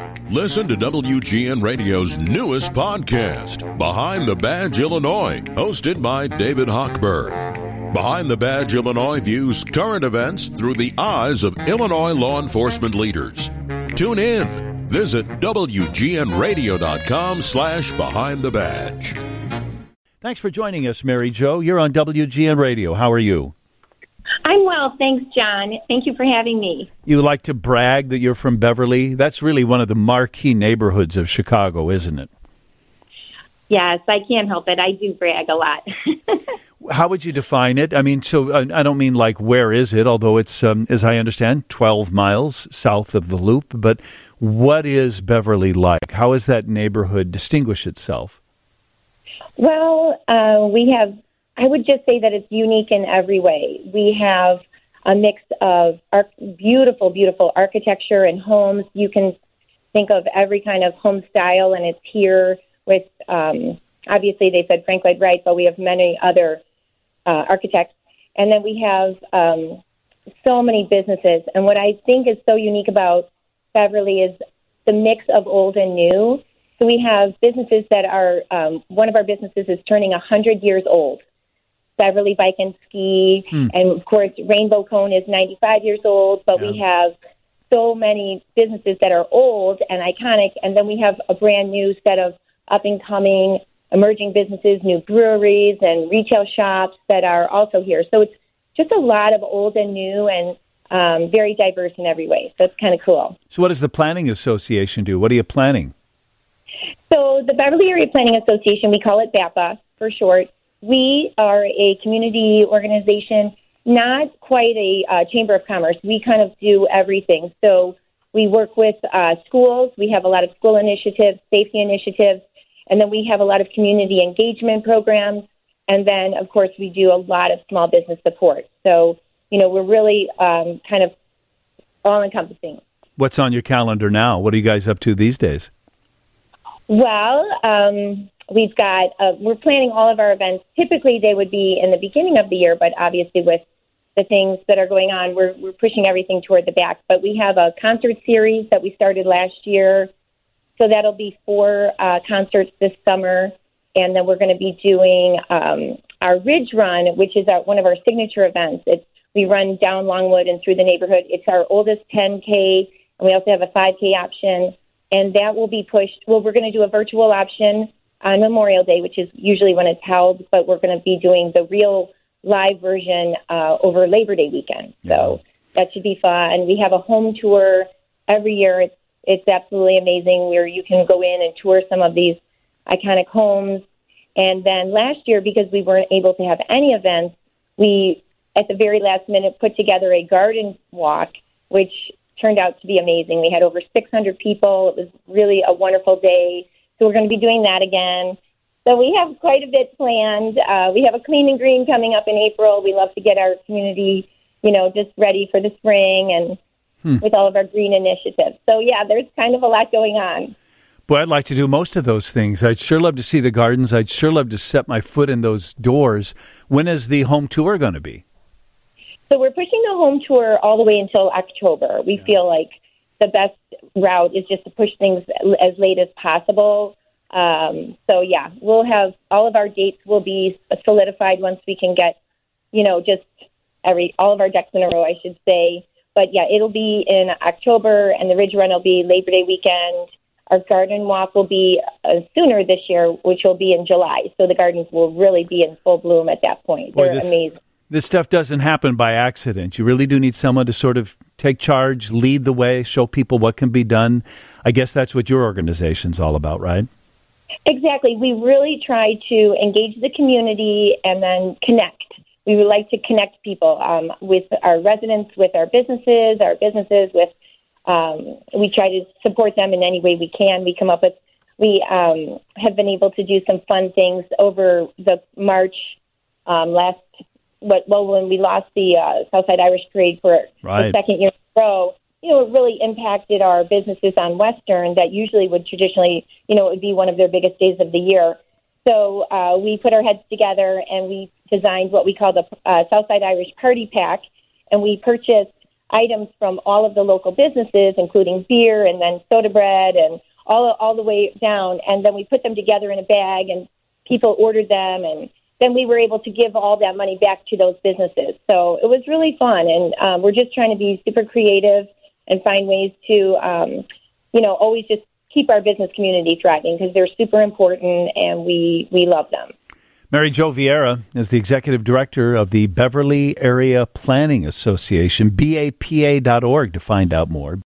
Listen to WGN Radio's newest podcast, Behind the Badge Illinois, hosted by David Hochberg. Behind the Badge Illinois views current events through the eyes of Illinois law enforcement leaders. Tune in. Visit WGNRadio.com/Behind the Badge. Thanks for joining us, Mary Jo. You're on WGN Radio. How are you? I'm well, thanks, John. Thank you for having me. You like to brag that you're from Beverly? That's really one of the marquee neighborhoods of Chicago, isn't it? Yes, I can't help it. I do brag a lot. How would you define it? I mean, so I don't mean like where is it, although it's, as I understand, 12 miles south of the Loop. But what is Beverly like? How does that neighborhood distinguish itself? Well, I would just say that it's unique in every way. We have a mix of beautiful, beautiful architecture and homes. You can think of every kind of home style, and it's here with, obviously they said Frank Lloyd Wright, but we have many other architects. And then we have so many businesses. And what I think is so unique about Beverly is the mix of old and new. So we have businesses that are, one of our businesses is turning 100 years old. Beverly Bike and Ski, and of course Rainbow Cone is 95 years old, but we have so many businesses that are old and iconic, and then we have a brand new set of up-and-coming emerging businesses, new breweries and retail shops that are also here. So it's just a lot of old and new and very diverse in every way. So it's kind of cool. So what does the Planning Association do? What are you planning? So the Beverly Area Planning Association, we call it BAPA for short. We are a community organization, not quite a chamber of commerce. We kind of do everything. So we work with schools. We have a lot of school initiatives, safety initiatives, and then we have a lot of community engagement programs. And then, of course, we do a lot of small business support. So, we're really kind of all-encompassing. What's on your calendar now? What are you guys up to these days? Well, we've got, we're planning all of our events. Typically, they would be in the beginning of the year, but obviously with the things that are going on, we're pushing everything toward the back. But we have a concert series that we started last year. So that'll be 4 concerts this summer. And then we're going to be doing our Ridge Run, which is one of our signature events. We run down Longwood and through the neighborhood. It's our oldest 10K, and we also have a 5K option. And that will be pushed. Well, we're going to do a virtual option on Memorial Day, which is usually when it's held, but we're going to be doing the real live version over Labor Day weekend. So that should be fun. We have a home tour every year. It's absolutely amazing where you can go in and tour some of these iconic homes. And then last year, because we weren't able to have any events, we, at the very last minute, put together a garden walk, which turned out to be amazing. We had over 600 people. It was really a wonderful day. So we're going to be doing that again. So we have quite a bit planned. We have a clean and green coming up in April. We love to get our community, just ready for the spring and with all of our green initiatives. So, yeah, there's kind of a lot going on. Boy, I'd like to do most of those things. I'd sure love to see the gardens. I'd sure love to set my foot in those doors. When is the home tour going to be? So we're pushing the home tour all the way until October. We feel like the best route is just to push things as late as possible. So, yeah, we'll have all of our dates will be solidified once we can get, just all of our ducks in a row, I should say. But, yeah, it'll be in October, and the Ridge Run will be Labor Day weekend. Our garden walk will be sooner this year, which will be in July. So the gardens will really be in full bloom at that point. They're amazing. This stuff doesn't happen by accident. You really do need someone to sort of take charge, lead the way, show people what can be done. I guess that's what your organization's all about, right? Exactly. We really try to engage the community and then connect. We would like to connect people with our residents, with our businesses with, we try to support them in any way we can. We have been able to do some fun things over the March when we lost the Southside Irish Parade for the second year in a row. It really impacted our businesses on Western that usually would traditionally, it would be one of their biggest days of the year. So we put our heads together and we designed what we call the Southside Irish Party Pack, and we purchased items from all of the local businesses, including beer and then soda bread and all the way down. And then we put them together in a bag, and people ordered them, and then we were able to give all that money back to those businesses. So it was really fun, and we're just trying to be super creative and find ways to, always just keep our business community thriving, because they're super important, and we love them. Mary Jo Vieira is the executive director of the Beverly Area Planning Association, BAPA.org to find out more.